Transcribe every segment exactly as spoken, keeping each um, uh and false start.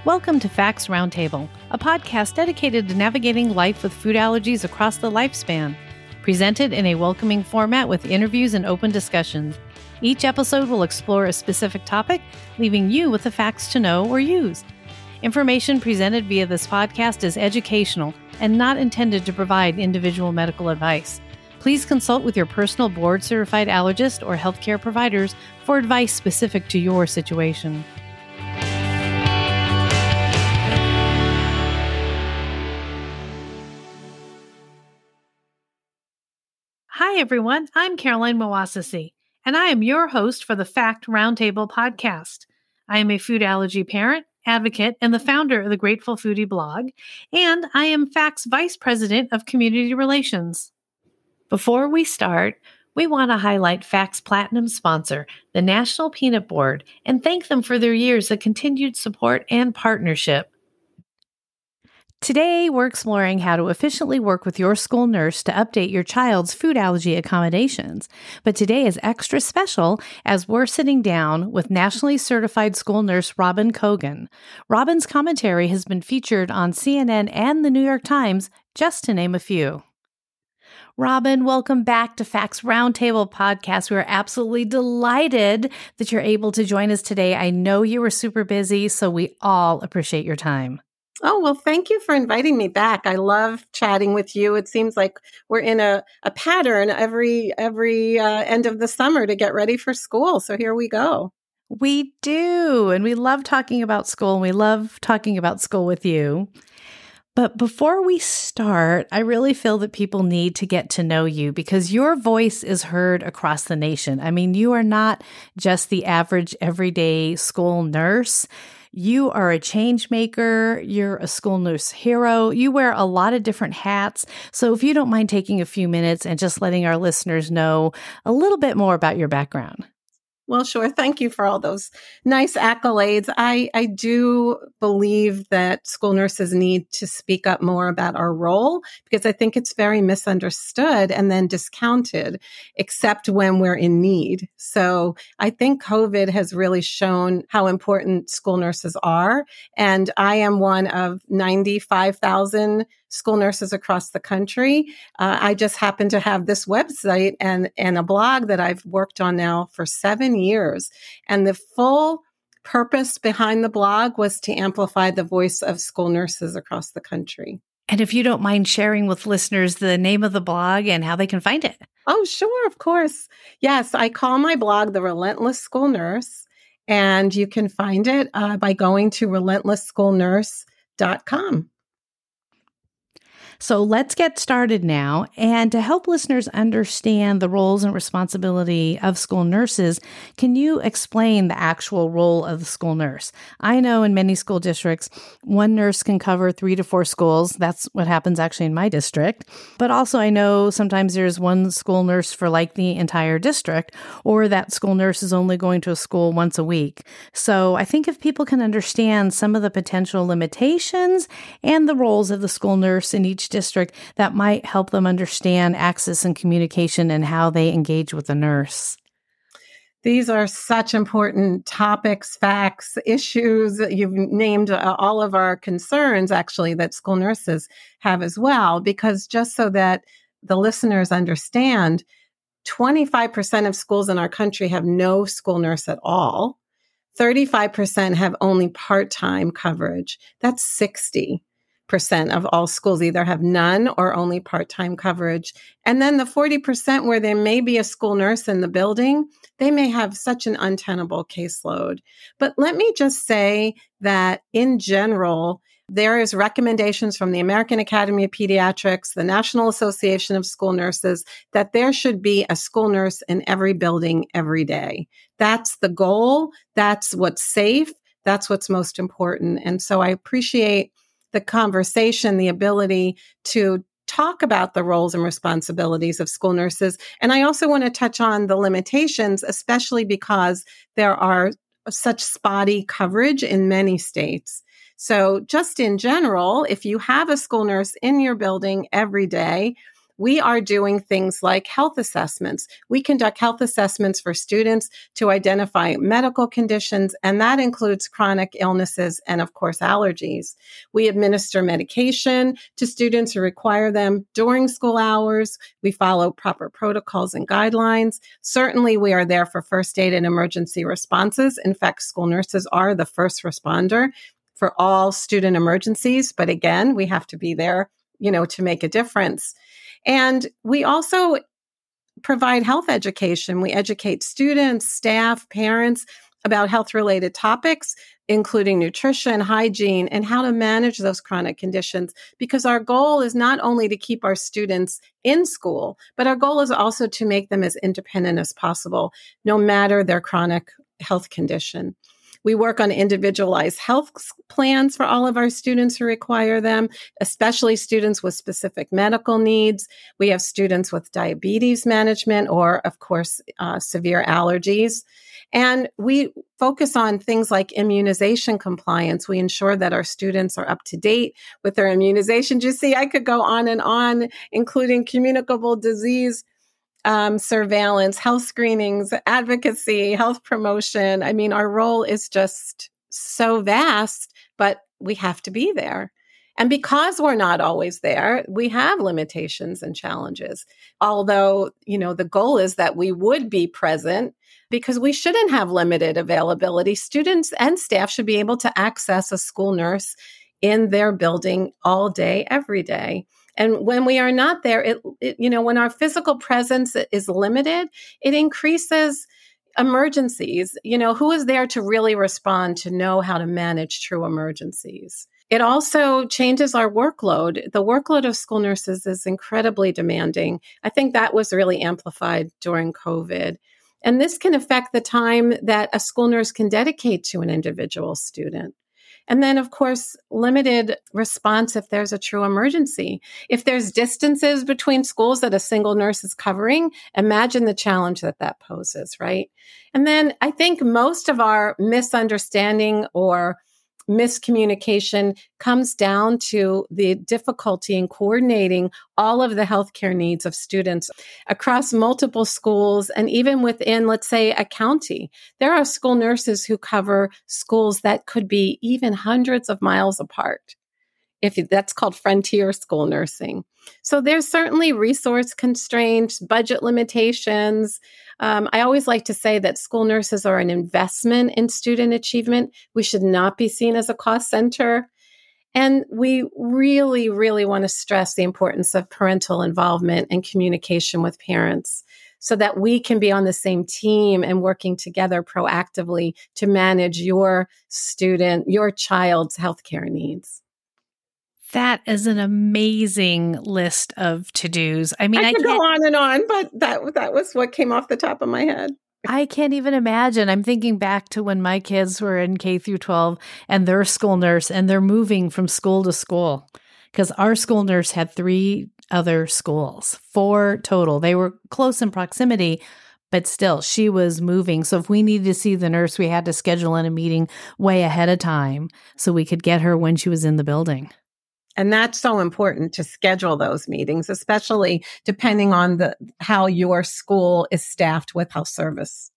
Welcome to Facts Roundtable, a podcast dedicated to navigating life with food allergies across the lifespan. Presented in a welcoming format with interviews and open discussions. Each episode will explore a specific topic, leaving you with the facts to know or use. Information presented via this podcast is educational and not intended to provide individual medical advice. Please consult with your personal board-certified allergist or healthcare providers for advice specific to your situation. Hi, everyone. I'm Caroline Mawasasi, and I am your host for the Fact Roundtable podcast. I am a food allergy parent, advocate, and the founder of the Grateful Foodie blog, and I am Fact's Vice President of Community Relations. Before we start, we want to highlight Fact's Platinum sponsor, the National Peanut Board, and thank them for their years of continued support and partnership. Today, we're exploring how to efficiently work with your school nurse to update your child's food allergy accommodations. But today is extra special as we're sitting down with nationally certified school nurse Robin Cogan. Robin's commentary has been featured on C N N and the New York Times, just to name a few. Robin, welcome back to Facts Roundtable podcast. We are absolutely delighted that you're able to join us today. I know you were super busy, so we all appreciate your time. Oh, well, thank you for inviting me back. I love chatting with you. It seems like we're in a, a pattern every every uh, end of the summer to get ready for school. So here we go. We do. And we love talking about school. And we love talking about school with you. But before we start, I really feel that people need to get to know you because your voice is heard across the nation. I mean, you are not just the average everyday school nurse. You are a change maker. You're a school nurse hero. You wear a lot of different hats. So if you don't mind taking a few minutes and just letting our listeners know a little bit more about your background. Well, sure. Thank you for all those nice accolades. I, I do believe that school nurses need to speak up more about our role because I think it's very misunderstood and then discounted, except when we're in need. So I think COVID has really shown how important school nurses are. And I am one of ninety-five thousand school nurses across the country. Uh, I just happen to have this website and, and a blog that I've worked on now for seven years. And the full purpose behind the blog was to amplify the voice of school nurses across the country. And if you don't mind sharing with listeners the name of the blog and how they can find it. Oh, sure, of course. Yes, I call my blog The Relentless School Nurse. And you can find it uh, by going to relentless school nurse dot com. So let's get started now. And to help listeners understand the roles and responsibility of school nurses, can you explain the actual role of the school nurse? I know in many school districts, one nurse can cover three to four schools. That's what happens actually in my district. But also I know sometimes there's one school nurse for like the entire district, or that school nurse is only going to a school once a week. So I think if people can understand some of the potential limitations and the roles of the school nurse in each district, that might help them understand access and communication and how they engage with the nurse. These are such important topics, facts, issues. You've named uh, all of our concerns, actually, that school nurses have as well, because just so that the listeners understand, twenty-five percent of schools in our country have no school nurse at all. thirty-five percent have only part-time coverage. That's sixty percent of all schools either have none or only part-time coverage. And then the forty percent where there may be a school nurse in the building, they may have such an untenable caseload. But let me just say that in general, there is recommendations from the American Academy of Pediatrics, the National Association of School Nurses, that there should be a school nurse in every building every day. That's the goal. That's what's safe. That's what's most important. And so I appreciate the conversation, the ability to talk about the roles and responsibilities of school nurses. And I also want to touch on the limitations, especially because there are such spotty coverage in many states. So just in general, if you have a school nurse in your building every day, we are doing things like health assessments. We conduct health assessments for students to identify medical conditions, and that includes chronic illnesses and, of course, allergies. We administer medication to students who require them during school hours. We follow proper protocols and guidelines. Certainly, we are there for first aid and emergency responses. In fact, school nurses are the first responder for all student emergencies. But again, we have to be there, you know, to make a difference. And we also provide health education. We educate students, staff, parents about health-related topics, including nutrition, hygiene, and how to manage those chronic conditions. Because our goal is not only to keep our students in school, but our goal is also to make them as independent as possible, no matter their chronic health condition. We work on individualized health plans for all of our students who require them, especially students with specific medical needs. We have students with diabetes management or, of course, uh, severe allergies. And we focus on things like immunization compliance. We ensure that our students are up to date with their immunizations. You see, I could go on and on, including communicable disease Um, surveillance, health screenings, advocacy, health promotion. I mean, our role is just so vast, but we have to be there. And because we're not always there, we have limitations and challenges. Although, you know, the goal is that we would be present because we shouldn't have limited availability. Students and staff should be able to access a school nurse in their building all day, every day. And when we are not there, it, it, you know, when our physical presence is limited, it increases emergencies. You know, who is there to really respond, to know how to manage true emergencies? It also changes our workload. The workload of school nurses is incredibly demanding. I think that was really amplified during COVID. And this can affect the time that a school nurse can dedicate to an individual student. And then, of course, limited response if there's a true emergency. If there's distances between schools that a single nurse is covering, imagine the challenge that that poses, right? And then I think most of our misunderstanding or miscommunication comes down to the difficulty in coordinating all of the healthcare needs of students across multiple schools and even within, let's say, a county. There are school nurses who cover schools that could be even hundreds of miles apart. If that's called frontier school nursing. So there's certainly resource constraints, budget limitations. Um, I always like to say that school nurses are an investment in student achievement. We should not be seen as a cost center. And we really, really want to stress the importance of parental involvement and communication with parents so that we can be on the same team and working together proactively to manage your student, your child's healthcare needs. That is an amazing list of to-dos. I mean, I I could can't go on and on, but that that was what came off the top of my head. I can't even imagine. I'm thinking back to when my kids were in K through twelve and their school nurse, and they're moving from school to school because our school nurse had three other schools, four total. They were close in proximity, but still, she was moving. So if we needed to see the nurse, we had to schedule in a meeting way ahead of time so we could get her when she was in the building. And that's so important to schedule those meetings, especially depending on the how your school is staffed with health service.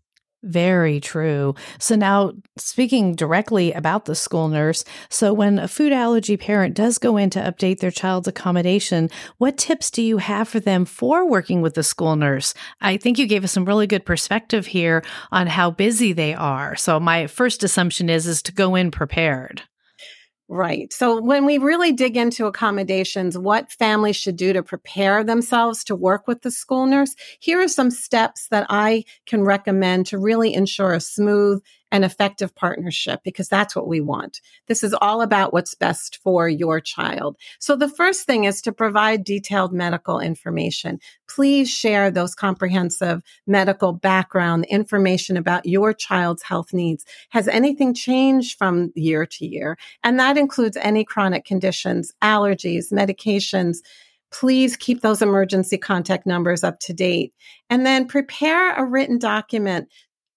Very true. So now speaking directly about the school nurse, so when a food allergy parent does go in to update their child's accommodation, what tips do you have for them for working with the school nurse? I think you gave us some really good perspective here on how busy they are. So my first assumption is, is to go in prepared. Right. So when we really dig into accommodations, what families should do to prepare themselves to work with the school nurse, here are some steps that I can recommend to really ensure a smooth and effective partnership, because that's what we want. This is all about what's best for your child. So the first thing is to provide detailed medical information. Please share those comprehensive medical background information about your child's health needs. Has anything changed from year to year? And that includes any chronic conditions, allergies, medications. Please keep those emergency contact numbers up to date. And then prepare a written document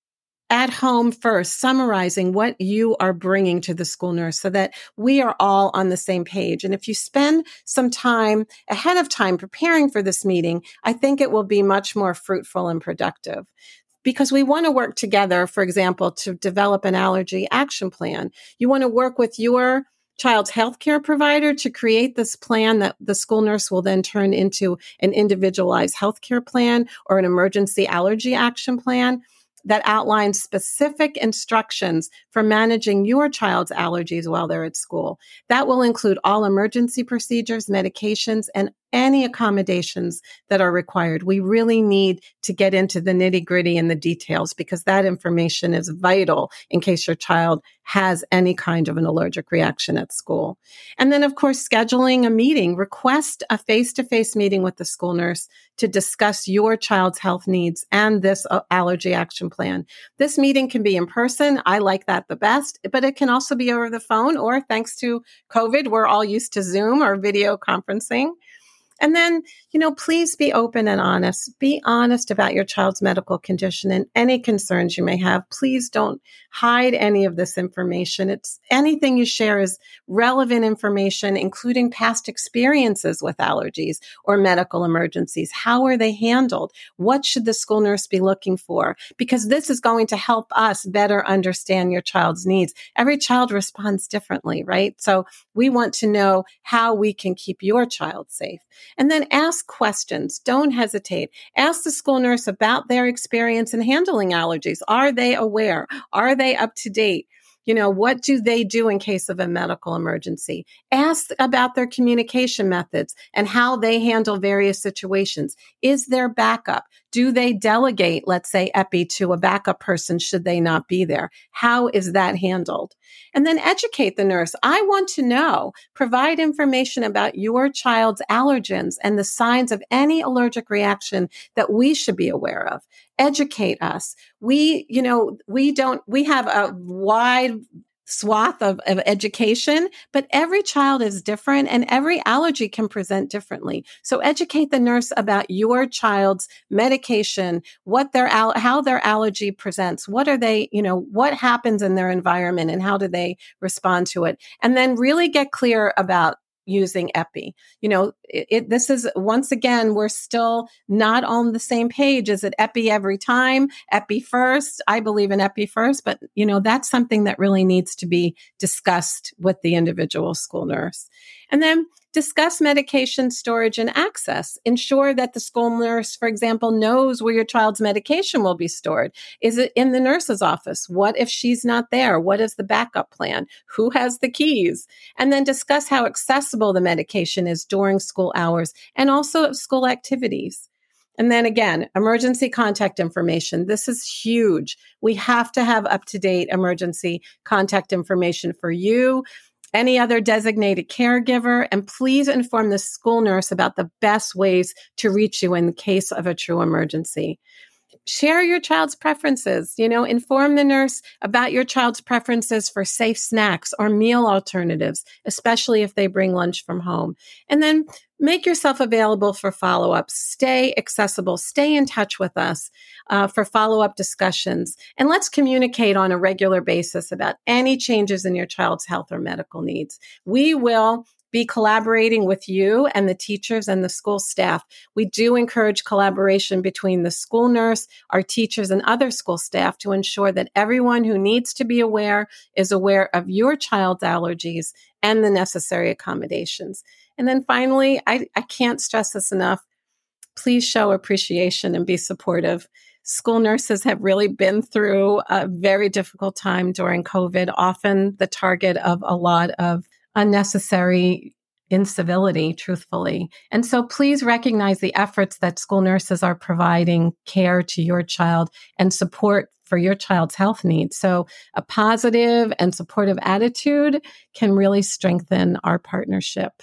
at home first, summarizing what you are bringing to the school nurse so that we are all on the same page. And if you spend some time ahead of time preparing for this meeting, I think it will be much more fruitful and productive. Because we want to work together, for example, to develop an allergy action plan. You want to work with your child's healthcare provider to create this plan that the school nurse will then turn into an individualized healthcare plan or an emergency allergy action plan that outlines specific instructions for managing your child's allergies while they're at school. That will include all emergency procedures, medications, and any accommodations that are required. We really need to get into the nitty-gritty and the details because that information is vital in case your child has any kind of an allergic reaction at school. And then, of course, scheduling a meeting. Request a face-to-face meeting with the school nurse to discuss your child's health needs and this uh, allergy action plan. This meeting can be in person. I like that the best, but it can also be over the phone, or thanks to COVID, we're all used to Zoom or video conferencing. And then, you know, please be open and honest. Be honest about your child's medical condition and any concerns you may have. Please don't hide any of this information. It's anything you share is relevant information, including past experiences with allergies or medical emergencies. How are they handled? What should the school nurse be looking for? Because this is going to help us better understand your child's needs. Every child responds differently, right? So we want to know how we can keep your child safe. And then ask questions. Don't hesitate. Ask the school nurse about their experience in handling allergies. Are they aware? Are they up to date? You know, what do they do in case of a medical emergency? Ask about their communication methods and how they handle various situations. Is there backup? Do they delegate, let's say, epi to a backup person should they not be there? How is that handled? And then educate the nurse. I want to know. Provide information about your child's allergens and the signs of any allergic reaction that we should be aware of. Educate us. We, you know, we don't, we have a wide swath of, of education, but every child is different and every allergy can present differently. So educate the nurse about your child's medication, what their, al- how their allergy presents, what are they, you know, what happens in their environment and how do they respond to it? And then really get clear about using epi. You know, it, it, this is, once again, we're still not on the same page. Is it epi every time? Epi first? I believe in epi first, but you know, that's something that really needs to be discussed with the individual school nurse. And then discuss medication storage and access. Ensure that the school nurse, for example, knows where your child's medication will be stored. Is it in the nurse's office? What if she's not there? What is the backup plan? Who has the keys? And then discuss how accessible the medication is during school hours and also at school activities. And then again, emergency contact information. This is huge. We have to have up-to-date emergency contact information for you, any other designated caregiver, and please inform the school nurse about the best ways to reach you in the case of a true emergency. Share your child's preferences, you know, inform the nurse about your child's preferences for safe snacks or meal alternatives, especially if they bring lunch from home. And then make yourself available for follow-ups. Stay accessible. Stay in touch with us uh, for follow-up discussions. And let's communicate on a regular basis about any changes in your child's health or medical needs. We will be collaborating with you and the teachers and the school staff. We do encourage collaboration between the school nurse, our teachers, and other school staff to ensure that everyone who needs to be aware is aware of your child's allergies and the necessary accommodations. And then finally, I, I can't stress this enough. Please show appreciation and be supportive. School nurses have really been through a very difficult time during COVID, often the target of a lot of unnecessary incivility, truthfully. And so please recognize the efforts that school nurses are providing care to your child and support for your child's health needs. So a positive and supportive attitude can really strengthen our partnership.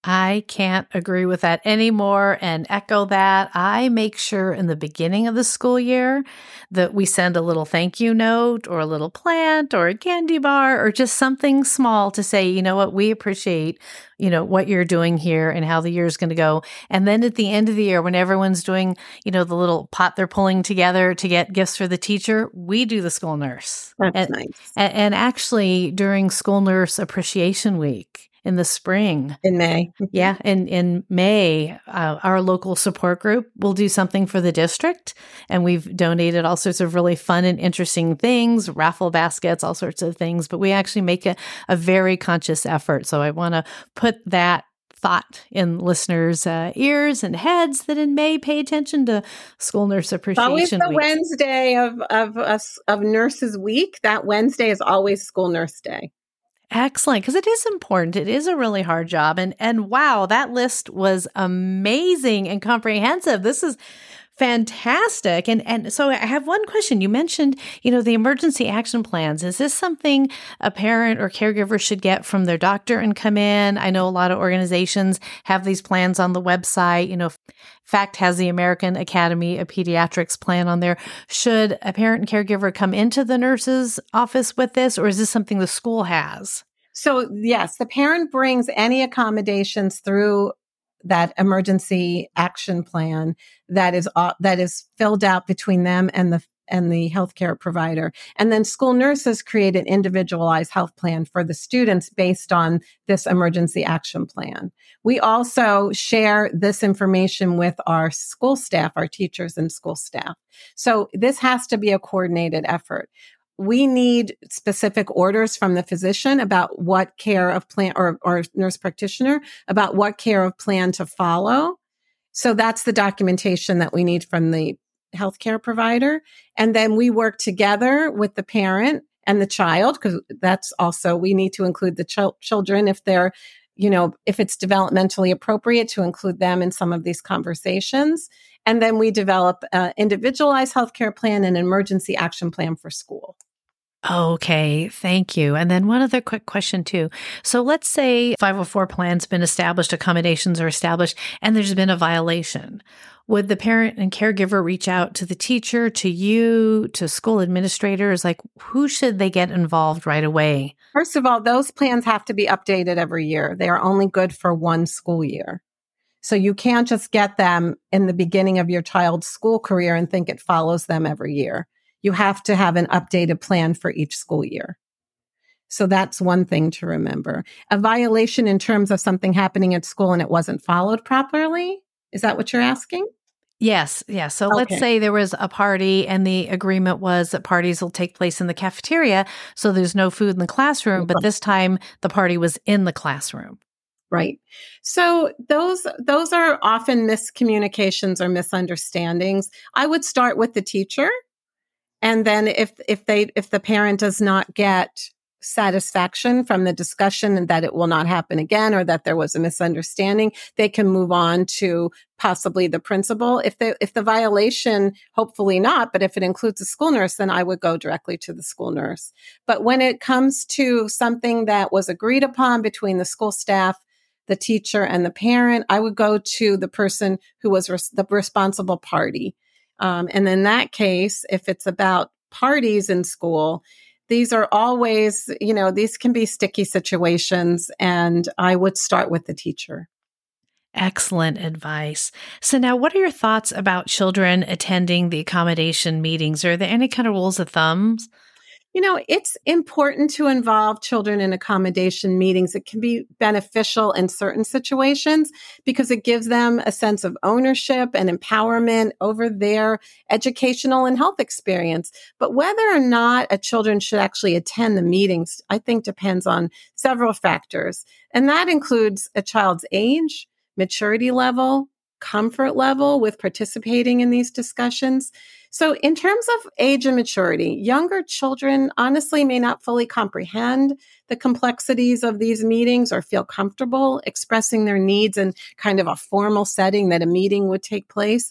I can't agree with that anymore and echo that. I make sure in the beginning of the school year that we send a little thank you note or a little plant or a candy bar or just something small to say, you know what, we appreciate, you know, what you're doing here and how the year is going to go. And then at the end of the year, when everyone's doing, you know, the little pot they're pulling together to get gifts for the teacher, we do the school nurse. That's and, nice. And, and actually during School Nurse Appreciation Week, in the spring. In May. Yeah. In, in May, uh, our local support group will do something for the district. And we've donated all sorts of really fun and interesting things, raffle baskets, all sorts of things. But we actually make a, a very conscious effort. So I want to put that thought in listeners' uh, ears and heads that in May, pay attention to School Nurse Appreciation Always the Week. Wednesday of, of, of, of Nurses Week. That Wednesday is always School Nurse Day. Excellent, because it is important. It is a really hard job. And and wow, that list was amazing and comprehensive. This is fantastic. And and so I have one question. You mentioned, you know, the emergency action plans. Is this something a parent or caregiver should get from their doctor and come in? I know a lot of organizations have these plans on the website. You know, FACT has the American Academy of Pediatrics plan on there. Should a parent and caregiver come into the nurse's office with this, or is this something the school has? So yes, the parent brings any accommodations through that emergency action plan that is uh, that is filled out between them and the and the healthcare provider. And then school nurses create an individualized health plan for the students based on this emergency action plan. We also share this information with our school staff, our teachers and school staff. So this has to be a coordinated effort. We need specific orders from the physician about what care of plan or, or nurse practitioner about what care of plan to follow. So that's the documentation that we need from the healthcare provider. And then we work together with the parent and the child, because that's also, we need to include the ch- children if they're, you know, if it's developmentally appropriate to include them in some of these conversations. And then we develop an individualized healthcare plan and an emergency action plan for school. Okay, thank you. And then one other quick question too. So let's say five oh four plan's been established, accommodations are established, and there's been a violation. Would the parent and caregiver reach out to the teacher, to you, to school administrators? Like, who should they get involved right away? First of all, those plans have to be updated every year. They are only good for one school year. So you can't just get them in the beginning of your child's school career and think it follows them every year. You have to have an updated plan for each school year. So that's one thing to remember. A violation in terms of something happening at school and it wasn't followed properly. Is that what you're asking? Yes. Yes. So Okay. let's say there was a party and the agreement was that parties will take place in the cafeteria. So there's no food in the classroom, but this time the party was in the classroom. Right. So those, those are often miscommunications or misunderstandings. I would start with the teacher. And then if, if they, if the parent does not get satisfaction from the discussion and that it will not happen again, or that there was a misunderstanding, they can move on to possibly the principal. If the, if the violation, hopefully not, but if it includes a school nurse, then I would go directly to the school nurse. But when it comes to something that was agreed upon between the school staff, the teacher and the parent, I would go to the person who was res- the responsible party. Um, and in that case, if it's about parties in school, these are always, you know, these can be sticky situations, and I would start with the teacher. Excellent advice. So now, what are your thoughts about children attending the accommodation meetings? Are there any kind of rules of thumbs? You know, it's important to involve children in accommodation meetings. It can be beneficial in certain situations because it gives them a sense of ownership and empowerment over their educational and health experience. But whether or not a children should actually attend the meetings, I think depends on several factors. And that includes a child's age, maturity level, comfort level with participating in these discussions. So in terms of age and maturity, younger children honestly may not fully comprehend the complexities of these meetings or feel comfortable expressing their needs in kind of a formal setting that a meeting would take place.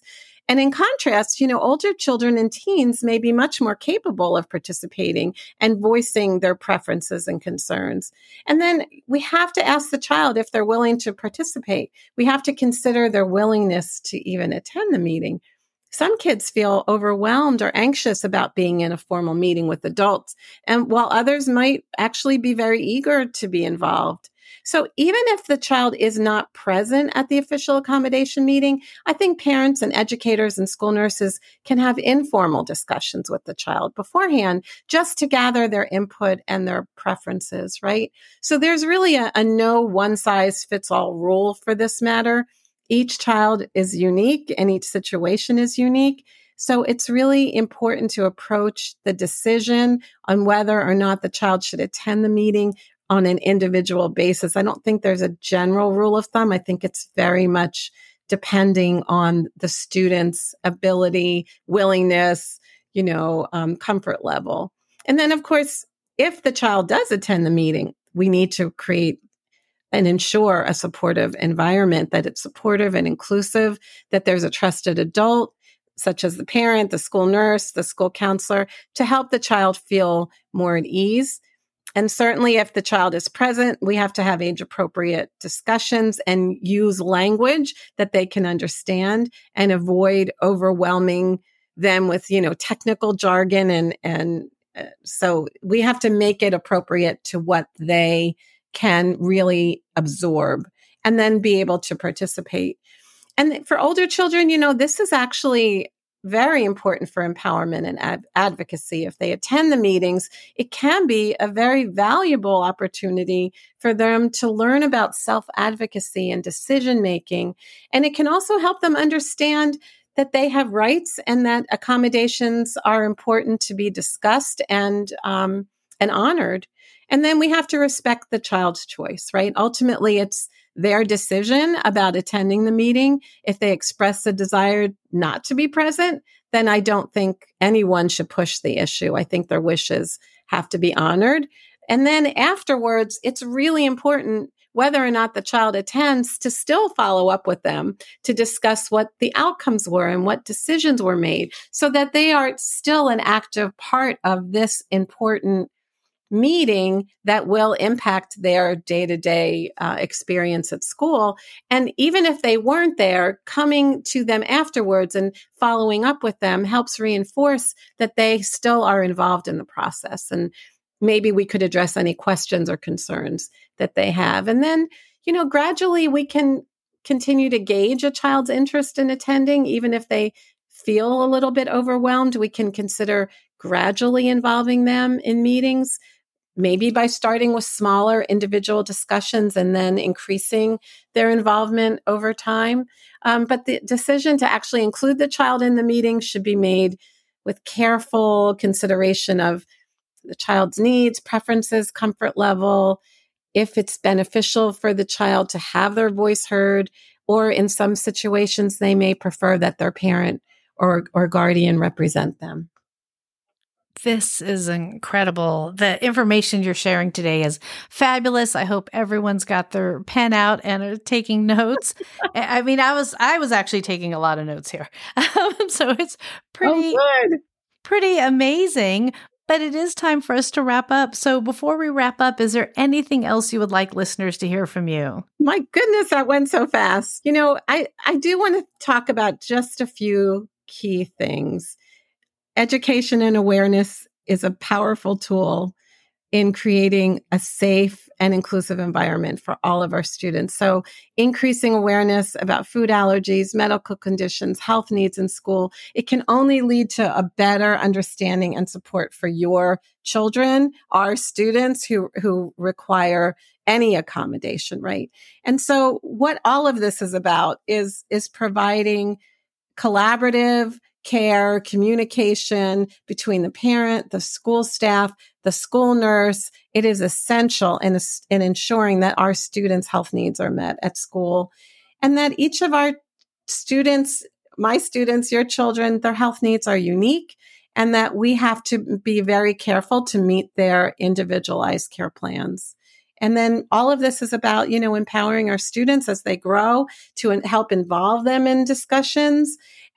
And in contrast, you know, older children and teens may be much more capable of participating and voicing their preferences and concerns. And then we have to ask the child if they're willing to participate. We have to consider their willingness to even attend the meeting. Some kids feel overwhelmed or anxious about being in a formal meeting with adults, and while others might actually be very eager to be involved. So even if the child is not present at the official accommodation meeting, I think parents and educators and school nurses can have informal discussions with the child beforehand just to gather their input and their preferences, right? So there's really a, a no one-size-fits-all rule for this matter. Each child is unique and each situation is unique. So it's really important to approach the decision on whether or not the child should attend the meeting on an individual basis. I don't think there's a general rule of thumb. I think it's very much depending on the student's ability, willingness, you know, um, comfort level. And then, of course, if the child does attend the meeting, we need to create and ensure a supportive environment, that it's supportive and inclusive, that there's a trusted adult, such as the parent, the school nurse, the school counselor, to help the child feel more at ease. And certainly if the child is present, we have to have age-appropriate discussions and use language that they can understand and avoid overwhelming them with, you know, technical jargon. And, and uh, so we have to make it appropriate to what they can really absorb and then be able to participate. And for older children, you know, this is actually very important for empowerment and ad- advocacy. If they attend the meetings, it can be a very valuable opportunity for them to learn about self-advocacy and decision-making. And it can also help them understand that they have rights and that accommodations are important to be discussed and, um, and honored. And then we have to respect the child's choice, right? Ultimately, it's their decision about attending the meeting. If they express a desire not to be present, then I don't think anyone should push the issue. I think their wishes have to be honored. And then afterwards, it's really important, whether or not the child attends, to still follow up with them to discuss what the outcomes were and what decisions were made, so that they are still an active part of this important meeting that will impact their day-to-day uh, experience at school. And even if they weren't there, coming to them afterwards and following up with them helps reinforce that they still are involved in the process. And maybe we could address any questions or concerns that they have. And then, you know, gradually we can continue to gauge a child's interest in attending, even if they feel a little bit overwhelmed. We can consider gradually involving them in meetings, maybe by starting with smaller individual discussions and then increasing their involvement over time. Um, but the decision to actually include the child in the meeting should be made with careful consideration of the child's needs, preferences, comfort level, if it's beneficial for the child to have their voice heard, or in some situations, they may prefer that their parent or, or guardian represent them. This is incredible. The information you're sharing today is fabulous. I hope everyone's got their pen out and are taking notes. I mean, I was I was actually taking a lot of notes here. So it's pretty, oh, good. pretty amazing. But it is time for us to wrap up. So before we wrap up, is there anything else you would like listeners to hear from you? My goodness, that went so fast. You know, I, I do want to talk about just a few key things. Education and awareness is a powerful tool in creating a safe and inclusive environment for all of our students. So increasing awareness about food allergies, medical conditions, health needs in school, it can only lead to a better understanding and support for your children, our students who, who require any accommodation, right? And so what all of this is about is, is providing collaborative care, communication between the parent, the school staff, the school nurse. It is essential in, in ensuring that our students' health needs are met at school, and that each of our students, my students, your children, their health needs are unique, and that we have to be very careful to meet their individualized care plans. And then all of this is about, you know, empowering our students as they grow to help involve them in discussions,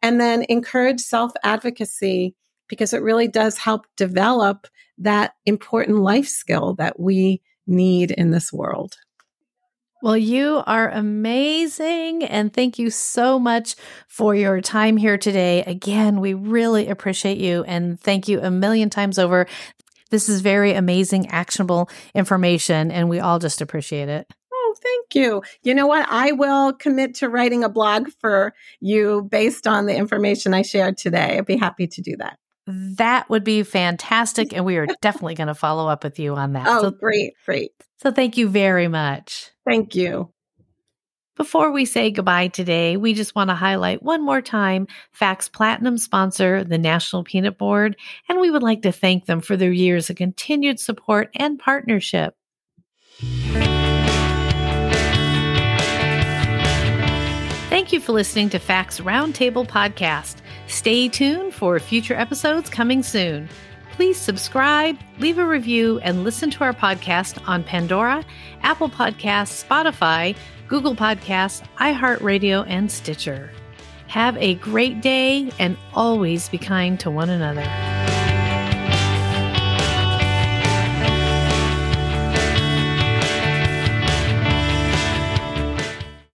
And then encourage self-advocacy, because it really does help develop that important life skill that we need in this world. Well, you are amazing. And thank you so much for your time here today. Again, we really appreciate you. And thank you a million times over. This is very amazing, actionable information, and we all just appreciate it. Oh, thank you. You know what? I will commit to writing a blog for you based on the information I shared today. I'd be happy to do that. That would be fantastic. And we are definitely going to follow up with you on that. Oh, so, great, great. So thank you very much. Thank you. Before we say goodbye today, we just want to highlight one more time Fact's Platinum sponsor, the National Peanut Board, and we would like to thank them for their years of continued support and partnership. Thank you for listening to Fact's Roundtable podcast. Stay tuned for future episodes coming soon. Please subscribe, leave a review, and listen to our podcast on Pandora, Apple Podcasts, Spotify, Google Podcasts, iHeartRadio, and Stitcher. Have a great day and always be kind to one another.